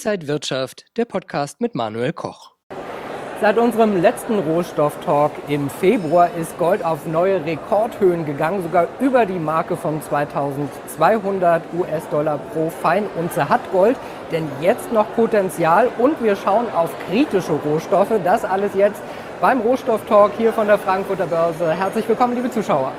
Inside Wirtschaft, der Podcast mit Manuel Koch. Seit unserem letzten Rohstofftalk im Februar ist Gold auf neue Rekordhöhen gegangen, sogar über die Marke von 2200 US-Dollar pro Feinunze hat Gold, denn jetzt noch Potenzial und wir schauen auf kritische Rohstoffe. Das alles jetzt beim Rohstofftalk hier von der Frankfurter Börse. Herzlich willkommen, liebe Zuschauer.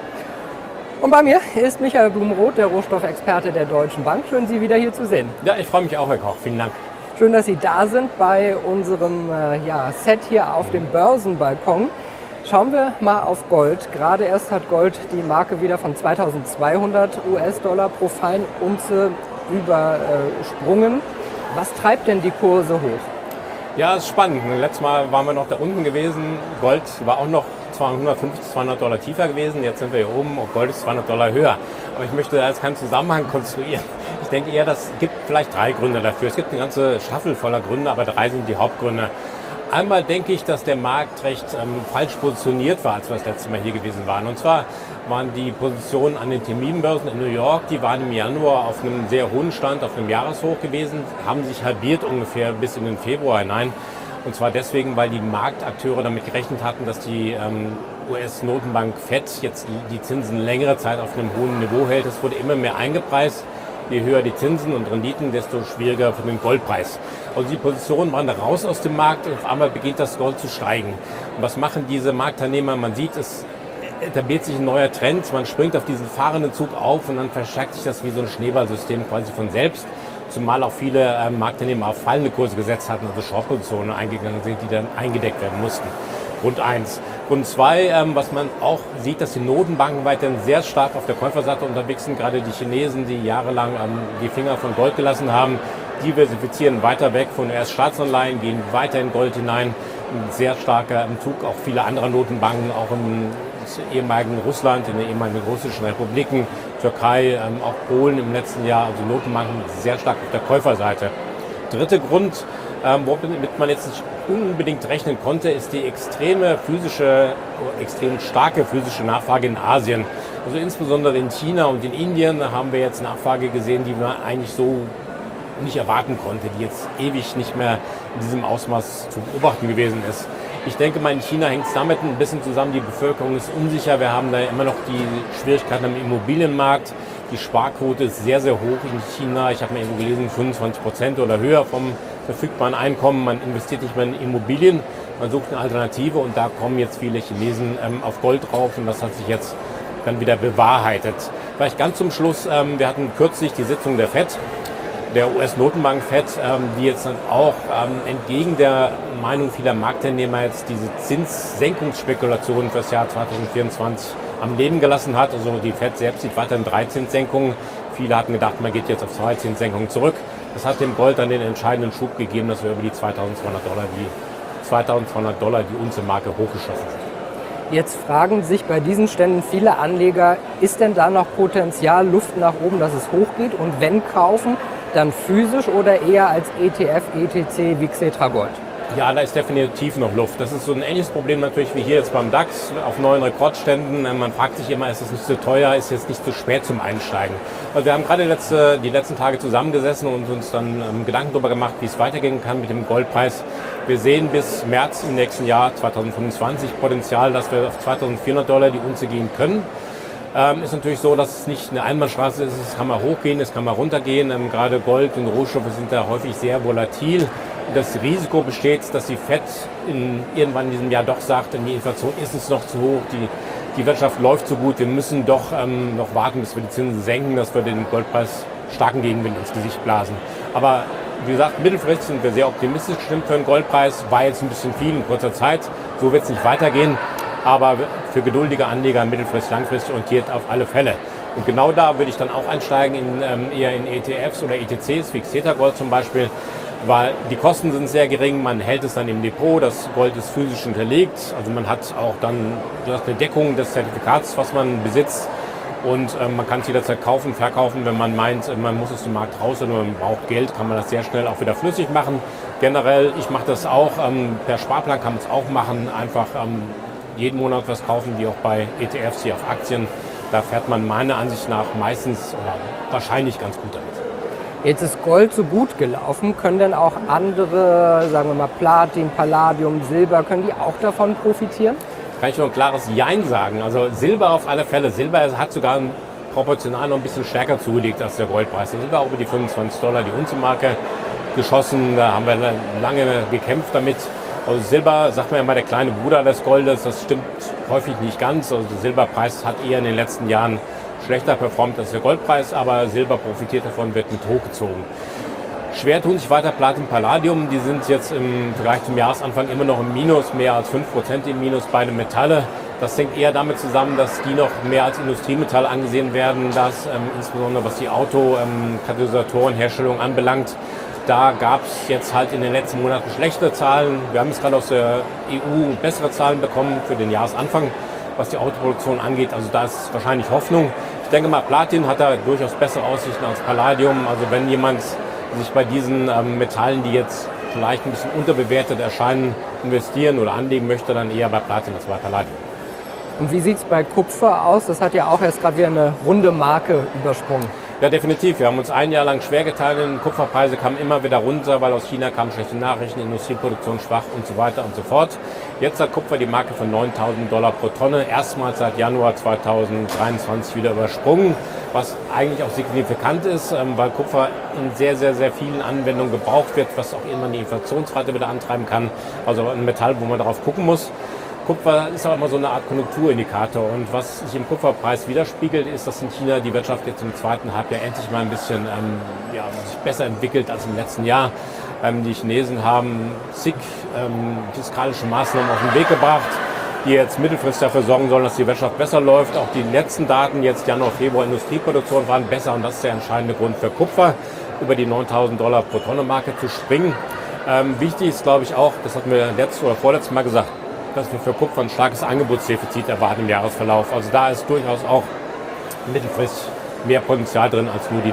Und bei mir ist Michael Blumenroth, der Rohstoffexperte der Deutschen Bank. Schön, Sie wieder hier zu sehen. Ja, ich freue mich auch, Herr Koch. Vielen Dank. Schön, dass Sie da sind bei unserem Set hier auf dem Börsenbalkon. Schauen wir mal auf Gold. Gerade erst hat Gold die Marke wieder von 2200 US-Dollar pro Feinunze übersprungen. Was treibt denn die Kurse hoch? Ja, es ist spannend. Letztes Mal waren wir noch da unten gewesen. Gold war auch noch 150, 200 Dollar tiefer gewesen. Jetzt sind wir hier oben und Gold ist 200 Dollar höher. Aber ich möchte da jetzt keinen Zusammenhang konstruieren. Ich denke eher, das gibt vielleicht 3 Gründe dafür. Es gibt eine ganze Staffel voller Gründe, aber 3 sind die Hauptgründe. Einmal denke ich, dass der Markt recht falsch positioniert war, als wir das letzte Mal hier gewesen waren. Und zwar waren die Positionen an den Terminbörsen in New York, die waren im Januar auf einem sehr hohen Stand, auf einem Jahreshoch gewesen, haben sich halbiert ungefähr bis in den Februar hinein. Und zwar deswegen, weil die Marktakteure damit gerechnet hatten, dass die US-Notenbank Fed jetzt die Zinsen längere Zeit auf einem hohen Niveau hält. Es wurde immer mehr eingepreist. Je höher die Zinsen und Renditen, desto schwieriger für den Goldpreis. Also die Positionen waren da raus aus dem Markt und auf einmal beginnt das Gold zu steigen. Und was machen diese Marktteilnehmer? Man sieht, es etabliert sich ein neuer Trend. Man springt auf diesen fahrenden Zug auf und dann verstärkt sich das wie so ein Schneeballsystem quasi von selbst. Zumal auch viele Marktteilnehmer auf fallende Kurse gesetzt hatten, also Short-Positionen eingegangen sind, die dann eingedeckt werden mussten. Grund 1. Grund 2, was man auch sieht, dass die Notenbanken weiterhin sehr stark auf der Käuferseite unterwegs sind. Gerade die Chinesen, die jahrelang die Finger von Gold gelassen haben, diversifizieren weiter weg von US-Staatsanleihen, gehen weiter in Gold hinein. Ein sehr starker Zug, auch viele andere Notenbanken, auch im ehemaligen Russland, in den ehemaligen russischen Republiken, Türkei, auch Polen im letzten Jahr, also Notenbanken sehr stark auf der Käuferseite. Dritter Grund, womit man jetzt nicht unbedingt rechnen konnte, ist die extrem starke physische Nachfrage in Asien. Also insbesondere in China und in Indien haben wir jetzt Nachfrage gesehen, die man eigentlich so nicht erwarten konnte, die jetzt ewig nicht mehr in diesem Ausmaß zu beobachten gewesen ist. Ich denke mal, in China hängt es damit ein bisschen zusammen, die Bevölkerung ist unsicher, wir haben da immer noch die Schwierigkeiten am Immobilienmarkt, die Sparquote ist sehr, sehr hoch in China, ich habe mal irgendwo gelesen, 25% oder höher vom verfügbaren Einkommen, man investiert nicht mehr in Immobilien, man sucht eine Alternative und da kommen jetzt viele Chinesen auf Gold drauf und das hat sich jetzt dann wieder bewahrheitet. Vielleicht ganz zum Schluss, wir hatten kürzlich die Sitzung der FED, der US-Notenbank Fed, die jetzt dann auch entgegen der Meinung vieler Marktteilnehmer jetzt diese Zinssenkungsspekulationen für das Jahr 2024 am Leben gelassen hat. Also die Fed selbst sieht weiterhin 3 Zinssenkungen. Viele hatten gedacht, man geht jetzt auf 2 Zinssenkungen zurück. Das hat dem Gold dann den entscheidenden Schub gegeben, dass wir über die 2200 Dollar die Unze-Marke hochgeschossen sind. Jetzt fragen sich bei diesen Ständen viele Anleger, ist denn da noch Potenzial, Luft nach oben, dass es hochgeht? Und wenn kaufen, dann physisch oder eher als ETF, ETC wie Xetra Gold? Ja, da ist definitiv noch Luft. Das ist so ein ähnliches Problem natürlich wie hier jetzt beim DAX auf neuen Rekordständen. Man fragt sich immer, ist es nicht so teuer, ist jetzt nicht so spät zum Einsteigen. Also wir haben gerade die letzten Tage zusammengesessen und uns dann Gedanken darüber gemacht, wie es weitergehen kann mit dem Goldpreis. Wir sehen bis März im nächsten Jahr 2025 Potenzial, dass wir auf 2400 Dollar die Unze gehen können. Ist natürlich so, dass es nicht eine Einbahnstraße ist. Es kann mal hochgehen, es kann mal runtergehen. Gerade Gold und Rohstoffe sind da häufig sehr volatil. Das Risiko besteht, dass die Fed irgendwann in diesem Jahr doch sagt, die Inflation ist uns noch zu hoch, die Wirtschaft läuft so gut, wir müssen doch noch warten, bis wir die Zinsen senken, dass wir den Goldpreis starken Gegenwind ins Gesicht blasen. Aber wie gesagt, mittelfristig sind wir sehr optimistisch gestimmt für den Goldpreis. War jetzt ein bisschen viel in kurzer Zeit, so wird es nicht weitergehen. Aber für geduldige Anleger mittelfristig, langfristig orientiert auf alle Fälle. Und genau da würde ich dann auch einsteigen, eher in ETFs oder ETCs, wie Xetra Gold zum Beispiel, weil die Kosten sind sehr gering, man hält es dann im Depot, das Gold ist physisch hinterlegt, also man hat auch dann eine Deckung des Zertifikats, was man besitzt und man kann es jederzeit kaufen, verkaufen, wenn man meint, man muss aus dem Markt raus oder man braucht Geld, kann man das sehr schnell auch wieder flüssig machen. Generell, ich mache das auch, per Sparplan kann man es auch machen, einfach jeden Monat was kaufen, wie auch bei ETFs, hier auf Aktien. Da fährt man meiner Ansicht nach meistens oder wahrscheinlich ganz gut damit. Jetzt ist Gold so gut gelaufen. Können denn auch andere, sagen wir mal Platin, Palladium, Silber, können die auch davon profitieren? Kann ich nur ein klares Jein sagen. Also Silber auf alle Fälle. Silber hat sogar proportional noch ein bisschen stärker zugelegt als der Goldpreis. Der Silber auch über die $25 die Unze-Marke geschossen. Da haben wir lange gekämpft damit. Also Silber, sagt man ja mal, der kleine Bruder des Goldes. Das stimmt häufig nicht ganz. Also der Silberpreis hat eher in den letzten Jahren schlechter performt als der Goldpreis, aber Silber profitiert davon, wird mit hochgezogen. Schwer tun sich weiter Platin, Palladium. Die sind jetzt im Vergleich zum Jahresanfang immer noch im Minus, mehr als 5% im Minus, beide Metalle. Das hängt eher damit zusammen, dass die noch mehr als Industriemetall angesehen werden, dass insbesondere was die Autokatalysatorenherstellung anbelangt. Da gab es jetzt halt in den letzten Monaten schlechte Zahlen. Wir haben jetzt gerade aus der EU bessere Zahlen bekommen für den Jahresanfang, was die Autoproduktion angeht. Also da ist wahrscheinlich Hoffnung. Ich denke mal, Platin hat da durchaus bessere Aussichten als Palladium. Also wenn jemand sich bei diesen Metallen, die jetzt vielleicht ein bisschen unterbewertet erscheinen, investieren oder anlegen möchte, dann eher bei Platin als bei Palladium. Und wie sieht es bei Kupfer aus? Das hat ja auch erst gerade wieder eine runde Marke übersprungen. Ja, definitiv. Wir haben uns ein Jahr lang schwer getan. Kupferpreise kamen immer wieder runter, weil aus China kamen schlechte Nachrichten, Industrieproduktion schwach und so weiter und so fort. Jetzt hat Kupfer die Marke von $9.000 pro Tonne erstmals seit Januar 2023 wieder übersprungen, was eigentlich auch signifikant ist, weil Kupfer in sehr, sehr, sehr vielen Anwendungen gebraucht wird, was auch irgendwann die Inflationsrate wieder antreiben kann. Also ein Metall, wo man darauf gucken muss. Kupfer ist auch immer so eine Art Konjunkturindikator und was sich im Kupferpreis widerspiegelt, ist, dass in China die Wirtschaft jetzt im zweiten Halbjahr endlich mal ein bisschen sich besser entwickelt als im letzten Jahr. Die Chinesen haben zig fiskalische Maßnahmen auf den Weg gebracht, die jetzt mittelfristig dafür sorgen sollen, dass die Wirtschaft besser läuft. Auch die letzten Daten, jetzt Januar, Februar, Industrieproduktion waren besser und das ist der entscheidende Grund für Kupfer, über die $9.000 pro Tonne Marke zu springen. Wichtig ist, glaube ich, auch, das hatten wir letztes oder vorletztes Mal gesagt, dass wir für Kupfer ein starkes Angebotsdefizit erwarten im Jahresverlauf. Also da ist durchaus auch mittelfristig mehr Potenzial drin als nur die $9.000.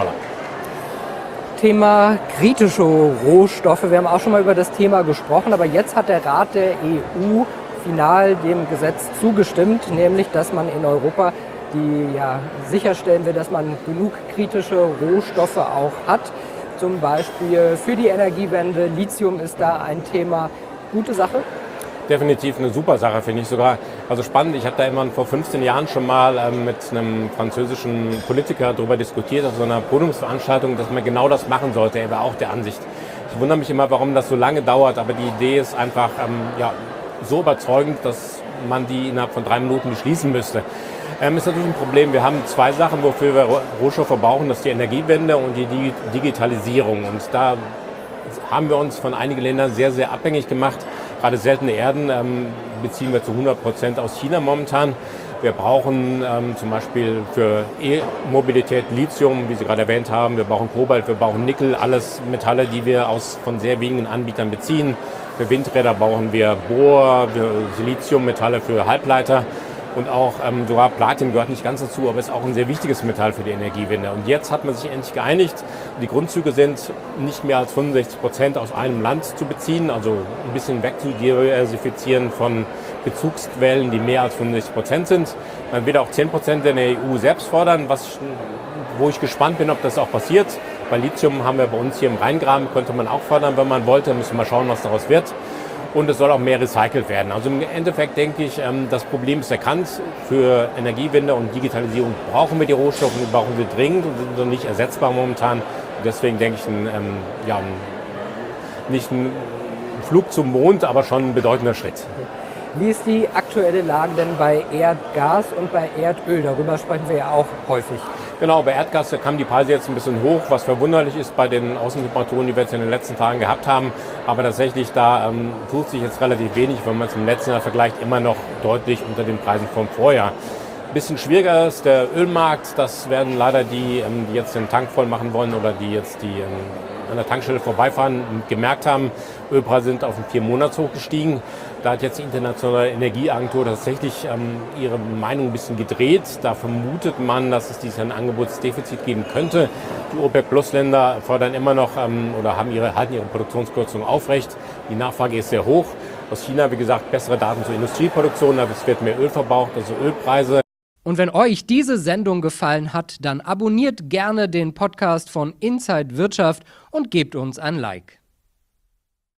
Thema kritische Rohstoffe. Wir haben auch schon mal über das Thema gesprochen, aber jetzt hat der Rat der EU final dem Gesetz zugestimmt, nämlich dass man in Europa sicherstellen will, dass man genug kritische Rohstoffe auch hat. Zum Beispiel für die Energiewende. Lithium ist da ein Thema. Gute Sache? Definitiv eine super Sache, finde ich sogar. Also spannend, ich habe da immer vor 15 Jahren schon mal mit einem französischen Politiker darüber diskutiert, auf so einer Podiumsveranstaltung, dass man genau das machen sollte. Er war auch der Ansicht. Ich wundere mich immer, warum das so lange dauert, aber die Idee ist einfach so überzeugend, dass man die innerhalb von 3 Minuten beschließen müsste. Ist natürlich ein Problem. Wir haben 2 Sachen, wofür wir Rohstoffe brauchen. Das ist die Energiewende und die Digitalisierung. Und da haben wir uns von einigen Ländern sehr, sehr abhängig gemacht. Gerade seltene Erden beziehen wir zu 100% aus China momentan. Wir brauchen zum Beispiel für E-Mobilität Lithium, wie Sie gerade erwähnt haben. Wir brauchen Kobalt, wir brauchen Nickel, alles Metalle, die wir von sehr wenigen Anbietern beziehen. Für Windräder brauchen wir Bohr, Siliziummetalle für Halbleiter. Und auch sogar Platin gehört nicht ganz dazu, aber ist auch ein sehr wichtiges Metall für die Energiewende. Und jetzt hat man sich endlich geeinigt. Die Grundzüge sind, nicht mehr als 65% aus einem Land zu beziehen, also ein bisschen wegzudiversifizieren von Bezugsquellen, die mehr als 65% sind. Man will auch 10% in der EU selbst fordern, wo ich gespannt bin, ob das auch passiert. Bei Lithium haben wir bei uns hier im Rheingraben, könnte man auch fordern, wenn man wollte. Müssen wir mal schauen, was daraus wird. Und es soll auch mehr recycelt werden. Also im Endeffekt denke ich, das Problem ist erkannt. Für Energiewende und Digitalisierung brauchen wir die Rohstoffe, die brauchen wir dringend und sind noch nicht ersetzbar momentan. Und deswegen denke ich, nicht ein Flug zum Mond, aber schon ein bedeutender Schritt. Wie ist die aktuelle Lage denn bei Erdgas und bei Erdöl? Darüber sprechen wir ja auch häufig. Genau, bei Erdgas kamen die Preise jetzt ein bisschen hoch, was verwunderlich ist bei den Außentemperaturen, die wir jetzt in den letzten Tagen gehabt haben. Aber tatsächlich, da tut sich jetzt relativ wenig, wenn man es im letzten Jahr vergleicht, immer noch deutlich unter den Preisen vom Vorjahr. Ein bisschen schwieriger ist der Ölmarkt. Das werden leider die jetzt den Tank voll machen wollen oder die jetzt an der Tankstelle vorbeifahren und gemerkt haben, Ölpreise sind auf den 4-Monats-Hoch gestiegen. Da hat jetzt die Internationale Energieagentur tatsächlich ihre Meinung ein bisschen gedreht. Da vermutet man, dass es dieses Jahr ein Angebotsdefizit geben könnte. Die OPEC-Plus-Länder fordern immer noch halten ihre Produktionskürzung aufrecht. Die Nachfrage ist sehr hoch. Aus China, wie gesagt, bessere Daten zur Industrieproduktion, aber es wird mehr Öl verbraucht, also Ölpreise. Und wenn euch diese Sendung gefallen hat, dann abonniert gerne den Podcast von Inside Wirtschaft und gebt uns ein Like.